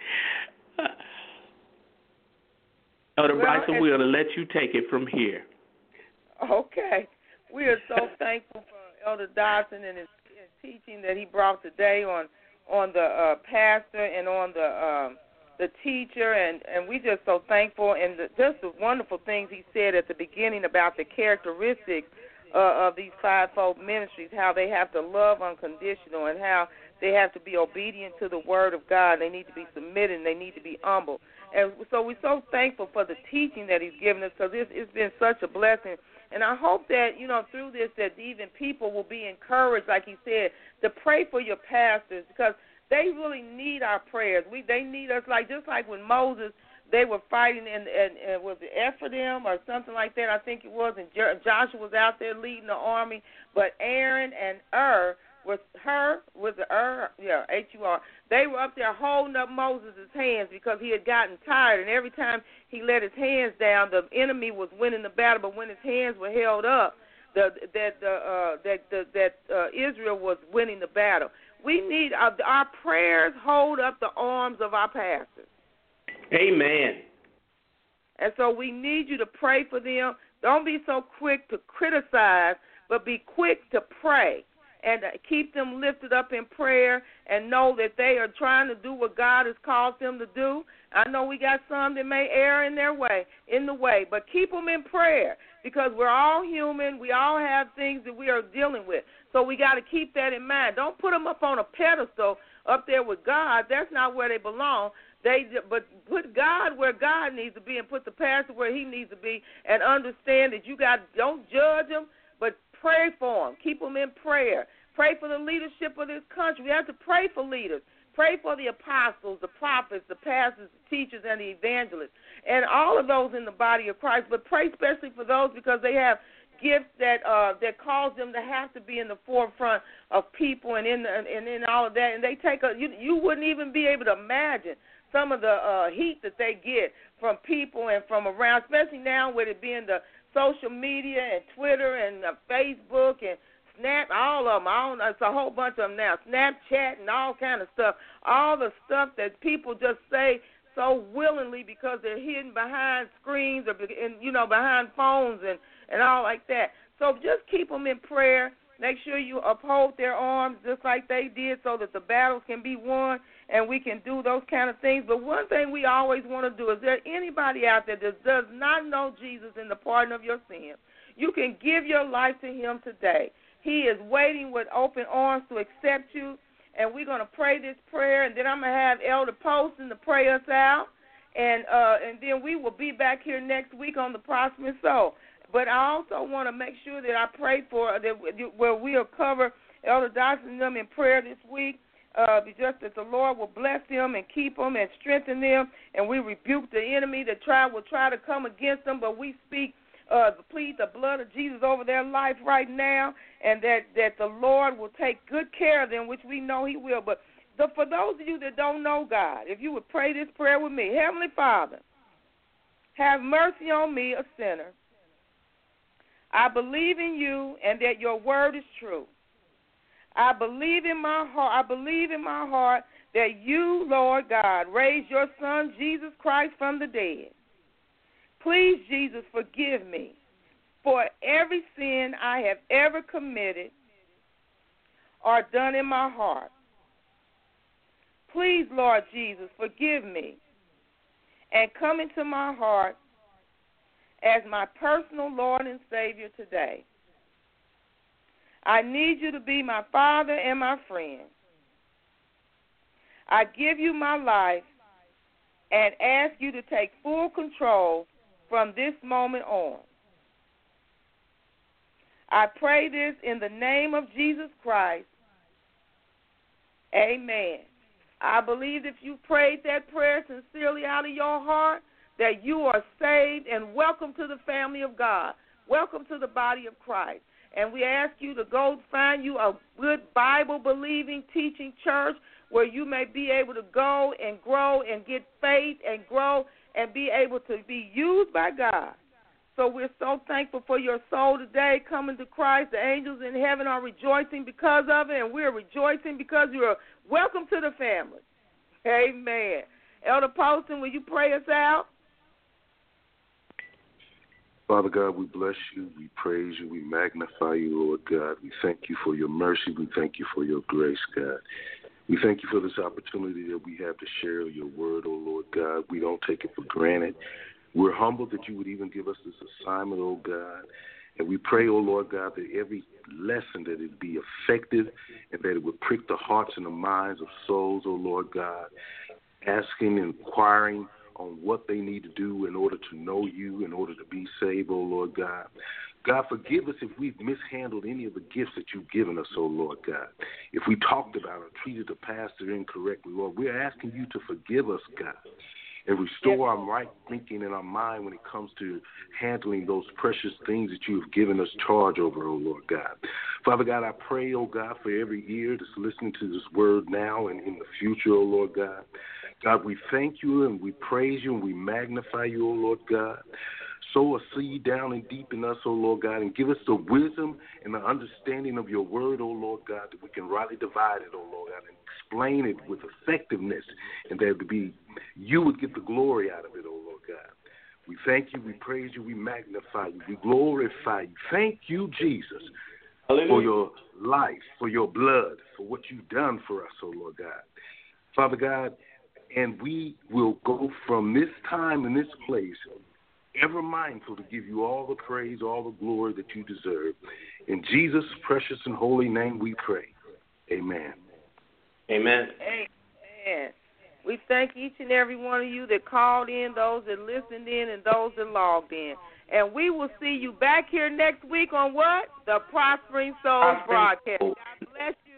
Elder Bryson, we're going to let you take it from here. Okay. We are so thankful for Elder Dodson and his teaching that he brought today on the pastor and on the teacher, and we just so thankful, and just the wonderful things he said at the beginning about the characteristics of these fivefold ministries, how they have to love unconditional and how they have to be obedient to the word of God. They need to be submitted and they need to be humble. And so we're so thankful for the teaching that he's given us because it's been such a blessing. And I hope that, through this that even people will be encouraged, like he said, to pray for your pastors because they really need our prayers. They need us just like when Moses, they were fighting and was it Ephraim or something like that, I think it was, and Joshua was out there leading the army. But Aaron and with H-U-R. They were up there holding up Moses' hands because he had gotten tired, and every time he let his hands down, the enemy was winning the battle. But when his hands were held up, Israel was winning the battle. We need our prayers hold up the arms of our pastors. Amen. And so we need you to pray for them. Don't be so quick to criticize, but be quick to pray and keep them lifted up in prayer and know that they are trying to do what God has called them to do. I know we got some that may err in the way, but keep them in prayer because we're all human. We all have things that we are dealing with. So we got to keep that in mind. Don't put them up on a pedestal up there with God. That's not where they belong. But put God where God needs to be and put the pastor where he needs to be and understand that don't judge them, but pray for them. Keep them in prayer. Pray for the leadership of this country. We have to pray for leaders. Pray for the apostles, the prophets, the pastors, the teachers, and the evangelists, and all of those in the body of Christ. But pray especially for those because they have gifts that cause them to have to be in the forefront of people and in all of that. And they take you wouldn't even be able to imagine some of the heat that they get from people and from around, especially now with it being the social media and Twitter and Facebook and Snap, all of them. It's a whole bunch of them now. Snapchat and all kind of stuff. All the stuff that people just say so willingly because they're hidden behind screens or behind phones and all like that. So just keep them in prayer. Make sure you uphold their arms just like they did so that the battles can be won and we can do those kind of things. But one thing we always want to do, is there anybody out there that does not know Jesus in the pardon of your sins? You can give your life to him today. He is waiting with open arms to accept you, and we're going to pray this prayer, and then I'm going to have Elder Poston to pray us out, and then we will be back here next week on the Prosperous Soul. But I also want to make sure that I pray for where we'll cover Elder Dawson and them in prayer this week, just that the Lord will bless them and keep them and strengthen them, and we rebuke the enemy that will try to come against them, but we plead the blood of Jesus over their life right now, and that the Lord will take good care of them, which we know he will. But for those of you that don't know God, if you would pray this prayer with me. Heavenly Father, have mercy on me, a sinner. I believe in you and that your word is true. I believe in my heart that you, Lord God, raised your son, Jesus Christ, from the dead. Please, Jesus, forgive me for every sin I have ever committed or done in my heart. Please, Lord Jesus, forgive me and come into my heart as my personal Lord and Savior today. I need you to be my Father and my friend. I give you my life and ask you to take full control from this moment on. I pray this in the name of Jesus Christ. Amen. I believe if you prayed that prayer sincerely out of your heart, that you are saved and welcome to the family of God. Welcome to the body of Christ. And we ask you to go find you a good Bible-believing, teaching church where you may be able to go and grow and get faith and grow and be able to be used by God. So we're so thankful for your soul today coming to Christ. The angels in heaven are rejoicing because of it, and we're rejoicing because you're welcome to the family. Amen. Elder Poston, will you pray us out? Father God, we bless you, we praise you, we magnify you, Lord God. We thank you for your mercy. We thank you for your grace, God. We thank you for this opportunity that we have to share your word, oh Lord God. We don't take it for granted. We're humbled that you would even give us this assignment, oh God. And we pray, oh Lord God, that every lesson that it be effective and that it would prick the hearts and the minds of souls, oh Lord God, asking and inquiring on what they need to do in order to know you, in order to be saved, oh Lord God. God, forgive us if we've mishandled any of the gifts that you've given us, oh Lord God. If we talked about or treated the pastor incorrectly, Lord, we're asking you to forgive us, God. and restore our right thinking and our mind when it comes to handling those precious things that you have given us charge over, oh Lord God. Father God, I pray, oh God, for every ear that's listening to this word now and in the future, oh Lord God. God, we thank you and we praise you and we magnify you, oh Lord God. Sow a seed down and deep in us, oh Lord God, and give us the wisdom and the understanding of your word, oh Lord God, that we can rightly divide it, oh Lord God, and explain it with effectiveness, and that you would get the glory out of it, oh Lord God. We thank you, we praise you, we magnify you, we glorify you. Thank you, Jesus, for your life, for your blood, for what you've done for us, oh Lord God. Father God, and we will go from this time and this place ever mindful to give you all the praise, all the glory that you deserve. In Jesus' precious and holy name we pray. Amen. Amen. Amen. We thank each and every one of you that called in, those that listened in, and those that logged in. And we will see you back here next week on what? The Prospering Souls broadcast. God bless you.